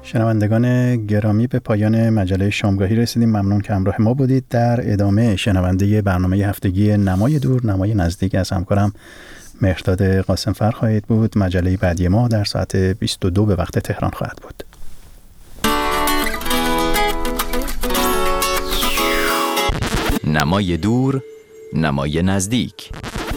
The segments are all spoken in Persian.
شنوندگان گرامی، به پایان مجله شامگاهی رسیدیم. ممنون که همراه ما بودید. در ادامه شنونده برنامه هفتگی نمای دور نمای نزدیک از همکارم مهرداد قاسمفر خواهید بود. مجله بعدی ما در ساعت 22 به وقت تهران خواهد بود. نمای دور نمای نزدیک.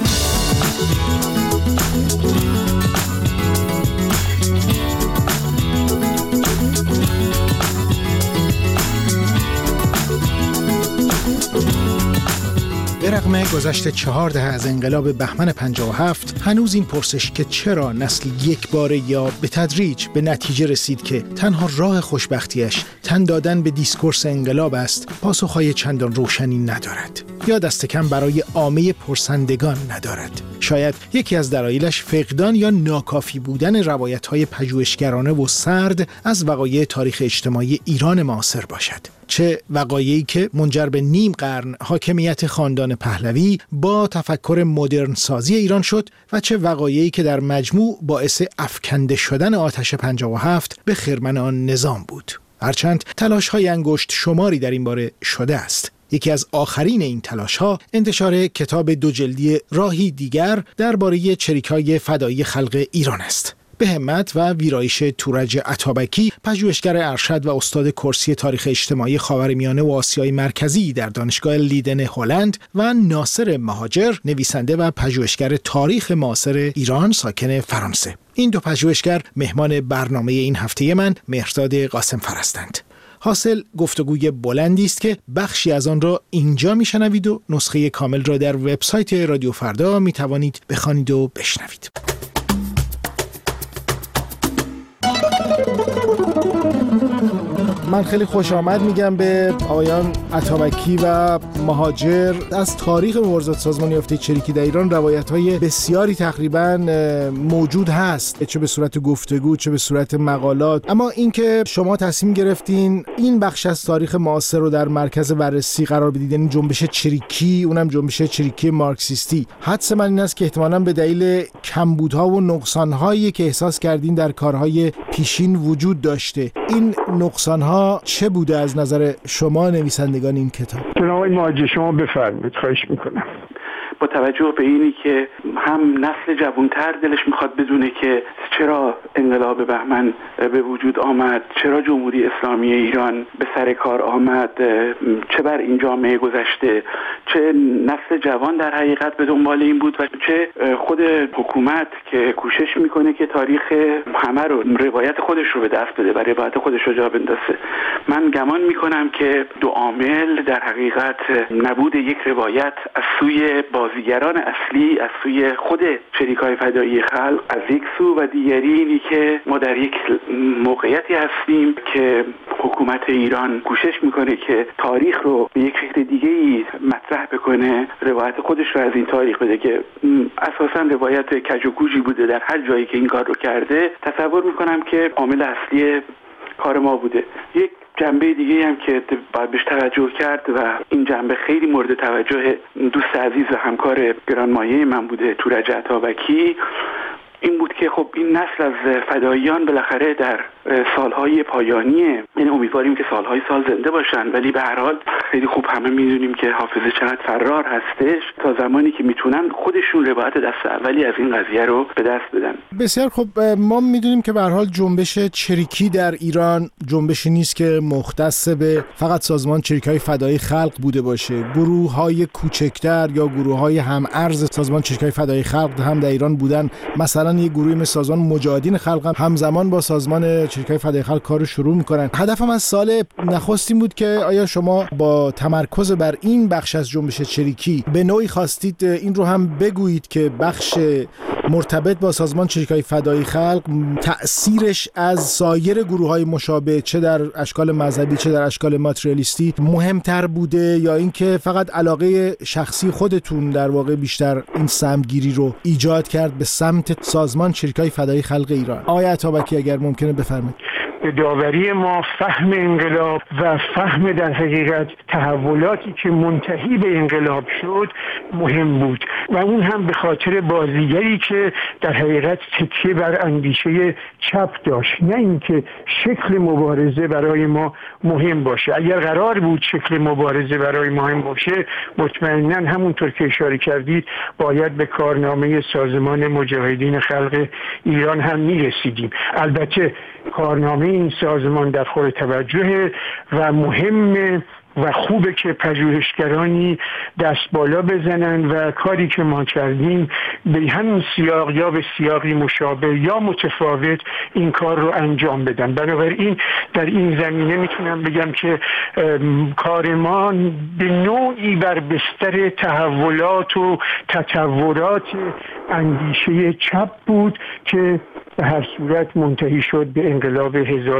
به رغم گذشت 4 دهه از انقلاب بهمن 57 هنوز این پرسش که چرا نسل یک باره یا به تدریج به نتیجه رسید که تنها راه خوشبختیش تن دادن به دیسکورس انقلاب است، پاسخهای چندان روشنی ندارد یا دست کم برای عامه پرسندگان ندارد. شاید یکی از دلایلش فقدان یا ناکافی بودن روایت‌های پژوهشگرانه و سرد از وقایع تاریخ اجتماعی ایران معاصر باشد. چه وقایعی که منجر به نیم قرن حاکمیت خاندان پهلوی با تفکر مدرن سازی ایران شد و چه وقایعی که در مجموع باعث افکنده شدن آتش 57 به خرمن آن نظام بود. هرچند تلاش‌های انگشت شماری در این باره شده است. یکی از آخرین این تلاش‌ها انتشار کتاب 2 جلدی راهی دیگر درباره چریک‌های فدایی خلق ایران است. به همت و ویرایش تورج عطابکی، پژوهشگر ارشد و استاد کرسی تاریخ اجتماعی خاورمیانه و آسیای مرکزی در دانشگاه لیدن هلند، و ناصر مهاجر، نویسنده و پژوهشگر تاریخ معاصر ایران ساکن فرانسه. این دو پژوهشگر مهمان برنامه این هفته من مهرداد قاسمفر هستند. حاصل گفتگوی بلندی است که بخشی از آن را اینجا میشنوید و نسخه کامل را در وبسایت رادیو فردا میتوانید بخوانید و بشنوید. من خیلی خوش آمد میگم به آقایان عطابکی و مهاجر. از تاریخ مبارزات سازمان یافته چریکی در ایران روایت‌های بسیاری تقریباً موجود هست، چه به صورت گفتگو چه به صورت مقالات، اما اینکه شما تصمیم گرفتین این بخش از تاریخ معاصر رو در مرکز بررسی قرار بدید، یعنی جنبش چریکی، اونم جنبش چریکی مارکسیستی، حدس من این است که احتمالاً به دلیل کمبودها و نقصان‌هایی که احساس کردین در کارهای پیشین وجود داشته. این نقصان‌ها چه بوده از نظر شما نویسندگان این کتاب؟ جناب مهاجر شما بفرمایید، خواهش میکنم. با توجه به اینی که هم نسل جوانتر دلش میخواد بدونه که چرا انقلاب بهمن به وجود آمد، چرا جمهوری اسلامی ایران به سر کار آمد، چه بر این جامعه گذشته، چه نسل جوان در حقیقت به دنبال این بود و چه خود حکومت که کوشش میکنه که تاریخ همه رو، روایت خودش رو به دست بده و روایت خودش رو جا بندازه. من گمان میکنم که دو عامل در حقیقت نبود یک روایت از سوی بازیگران اصلی، از سوی خود چریکای فدایی خلق از یک سو، و دیگری اینی که ما در یک موقعیتی هستیم که حکومت ایران کوشش میکنه که تاریخ رو به یک شکل دیگه‌ای مطرح بکنه، روایت خودش رو از این تاریخ بده که اساساً روایت کج و کوچی بوده در هر جایی که این کار رو کرده. تصور میکنم که عامل اصلی کار ما بوده. یک جنبه دیگه هم که باید بهش توجه کرد و این جنبه خیلی مورد توجه دوست عزیز و همکار گرانمایه من بوده، تورج عطابکی، این بود که خب این نسل از فداییان بالاخره در سالهای پایانی، یعنی امیدواریم که سالهای سال زنده باشن، ولی به هر حال خیلی خوب همه میدونیم که حافظه چقدر فرار هستش، تا زمانی که میتونن خودشون روایت دست اولی از این قضیه رو به دست بدن. بسیار خوب. ما میدونیم که به هر حال جنبش چریکی در ایران جنبشی نیست که مختص به فقط سازمان چریکای فدایی خلق بوده باشه. گروه‌های کوچکتر یا گروه‌های هم ارز سازمان چریکای فدایی خلق هم در ایران بودن. مثلا یه گروهی مثل سازمان مجاهدین خلق هم همزمان با سازمان چریکای فدایی خلق کارو شروع میکنن. هدفم از سال نخست این بود که آیا شما با تمرکز بر این بخش از جنبش چریکی به نوعی خواستید این رو هم بگویید که بخش مرتبط با سازمان چریکای فدایی خلق تأثیرش از سایر گروه‌های مشابه، چه در اشکال مذهبی چه در اشکال ماتریالیستی، مهمتر بوده، یا اینکه فقط علاقه شخصی خودتون در واقع بیشتر این سمتگیری رو ایجاد کرد به سمت سازمان چریکای فدایی خلق ایران؟ آقای عطابکی اگر ممکنه بفرمایید. به داوری ما فهم انقلاب و فهم در حقیقت تحولاتی که منتهی به انقلاب شد مهم بود و اون هم به خاطر بازیگری که در حقیقت تکیه بر اندیشه چپ داشت، نه اینکه شکل مبارزه برای ما مهم باشه. اگر قرار بود شکل مبارزه برای ما مهم باشه، مطمئناً همونطور که اشاره کردید باید به کارنامه سازمان مجاهدین خلق ایران هم میرسیدیم. البته کارنامه این سازمان در خور توجه و مهم و خوبه که پژوهشگرانی دست بالا بزنن و کاری که ما کردیم به همین سیاق یا به سیاقی مشابه یا متفاوت این کار رو انجام بدن. بنابراین در این زمینه میتونم بگم که کار ما به نوعی بر بستر تحولات و تطورات اندیشه چپ بود که به هر صورت منتهی شد به انقلاب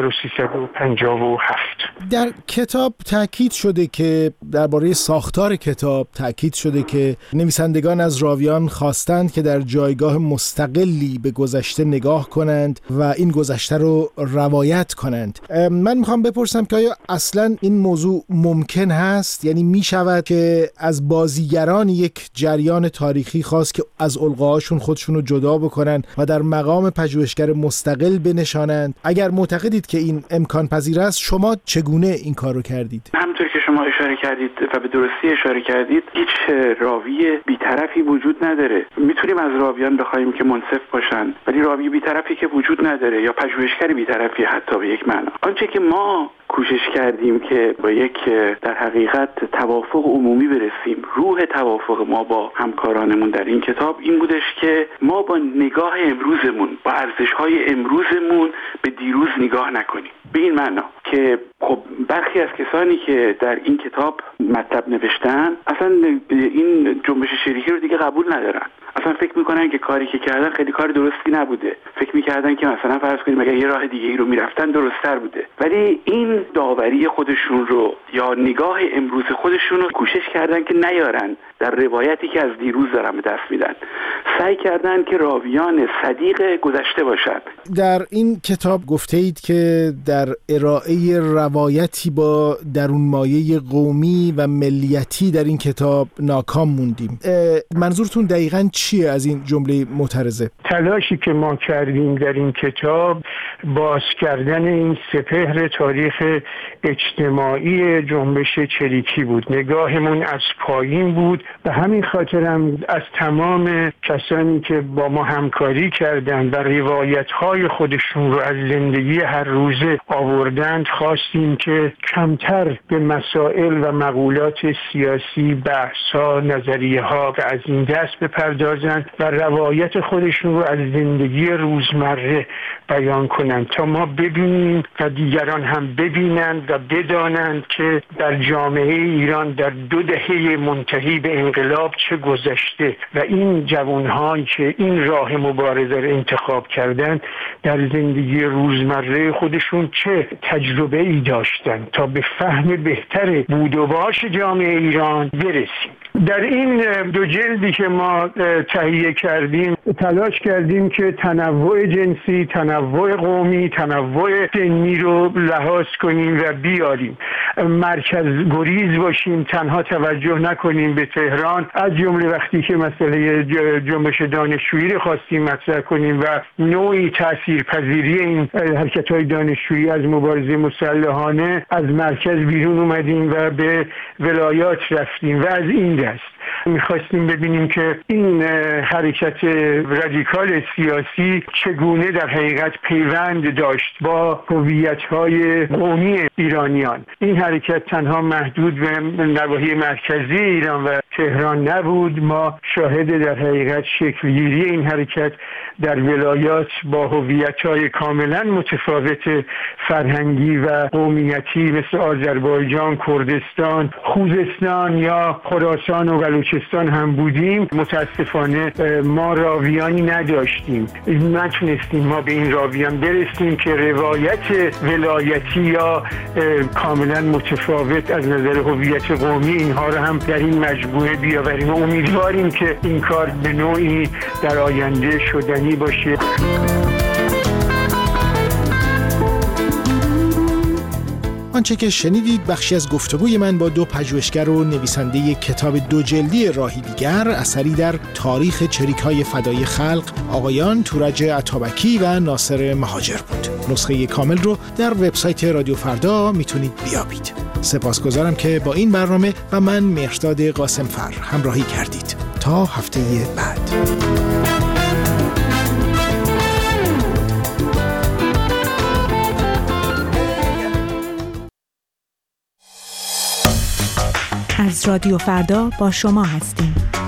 1357. در کتاب تاکید شده که درباره ساختار کتاب تاکید شده که نویسندگان از راویان خواستند که در جایگاه مستقلی به گذشته نگاه کنند و این گذشته رو روایت کنند. من میخوام بپرسم که آیا اصلا این موضوع ممکن هست؟ یعنی میشود که از بازیگران یک جریان تاریخی خواست که از القاهاشون خودشون رو جدا بکنن و در مقام پژوهشگر مستقل بنشانند؟ اگر معتقدید که این امکان پذیر است، شما چگونه این کار رو کردید؟ همونطور که شما اشاره کردید و به درستی اشاره کردید، هیچ راوی بی‌طرفی وجود نداره. میتونیم از راویان بخوایم که منصف باشن، ولی راوی بی‌طرفی که وجود نداره، یا پژوهشگر بی‌طرفی حتی به یک معنا. آنچه که ما کوشش کردیم که با یک در حقیقت توافق عمومی برسیم، روح توافق ما با همکارانمون در این کتاب این بودش که ما با نگاه امروزمون، با ارزش‌های امروزمون به دیروز نگاه نکنیم. به این معنا که خب برخی از کسانی که در این کتاب مطلب نوشتن اصلا این جنبش شریکی رو دیگه قبول ندارن. اصلا فکر میکنن که کاری که کردن خیلی کار درستی نبوده. فکر میکردن که مثلا فرض کنیم اگه یه راه دیگه ای رو میرفتن درست‌تر بوده. ولی این داوری خودشون رو یا نگاه امروز خودشون رو کوشش کردن که نیارن در روایتی که از دیروز دارن به دست میدن. سعی کردن که راویان صدیق گذشته باشن. در این کتاب گفته اید که در ارائه روایتی با درونمایه قومی و ملیتی در این کتاب ناکام موندیم. منظورتون دقیقاً چیه از این جمله معترضه؟ تلاشی که ما کردیم در این کتاب باز کردن این سپهر تاریخ اجتماعی جنبش چریکی بود. نگاهمون از پایین بود. به همین خاطرم از تمام کسانی که با ما همکاری کردن و روایت‌های خودشون رو از زندگی هر روزه آوردند خواستیم که کمتر به مسائل و مقولات سیاسی، بحث‌ها، نظریه‌ها و از این دست بپردازند و روایت خودشون رو از زندگی روزمره بیان کنند تا ما ببینیم و دیگران هم ببینند و بدانند که در جامعه ایران در 2 دهه منتهی به انقلاب چه گذشته و این جوان‌هایی که این راه مبارزه را انتخاب کردند در زندگی روزمره خودشون چه تجربه‌ای داشتند تا به فهم بهتر بود و باش جامعه ایران برسیم. در این 2 جلدی که ما تهیه کردیم تلاش کردیم که تنوع جنسی، تنوع قومی، تنوع سنی رو لحاظ کنیم و بیاریم. مرکز گریز باشیم، تنها توجه نکنیم به تهران، از جمله وقتی که مسئله جنبش دانشجویی رو خواستیم مطرح کنیم و نوعی تاثیرپذیری این حرکت‌های دانشجویی از مبارزه مسلحانه، از مرکز بیرون اومدیم و به ولایات رفتیم و از این دست میخواستیم ببینیم که این حرکت رادیکال سیاسی چگونه در حقیقت پیوند داشت با هویت‌های قومی ایرانیان. این حرکت تنها محدود به نواحی مرکزی ایران و تهران نبود. ما شاهد در حقیقت شکلگیری این حرکت در ولایات با هویت‌های کاملا متفاوت فرهنگی و قومیتی مثل آذربایجان، کردستان، خوزستان یا خراسان و بلوچستان هم بودیم. متاسفانه ما راویانی نداشتیم. نتونستیم ما به این راویان برسیم که روایت ولایتی یا کاملا متفاوت از نظر هویت قومی اینها رو هم در این مجموعه بیاوریم. امیدواریم که این کار به نوعی در آینده شدنی باشه. آنچه که شنیدید بخشی از گفتگوی من با دو پژوهشگر و نویسنده کتاب 2 جلدی راهی دیگر، اثری در تاریخ چریک‌های فدای خلق، آقایان تورج عطابکی و ناصر مهاجر بود. نسخه کامل رو در وبسایت رادیو فردا میتونید بیابید. سپاسگزارم که با این برنامه و من مهرداد قاسمفر همراهی کردید. تا هفته بعد. از رادیو فردا با شما هستیم.